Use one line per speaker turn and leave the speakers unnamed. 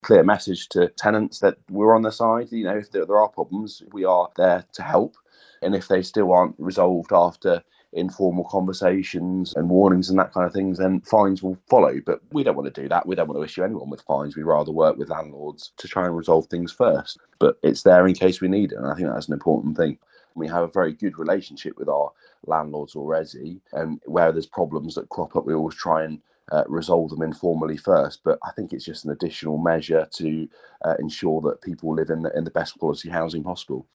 clear message to tenants that we're on their side. You know, if there are problems, we are there to help. And if they still aren't resolved after informal conversations and warnings and that kind of things, then fines will follow. But we don't want to do that. We don't want to issue anyone with fines. We'd rather work with landlords to try and resolve things first. But it's there in case we need it. And I think that's an important thing. We have a very good relationship with our landlords already. And where there's problems that crop up, we always try and resolve them informally first. But I think it's just an additional measure to ensure that people live in the best quality housing possible.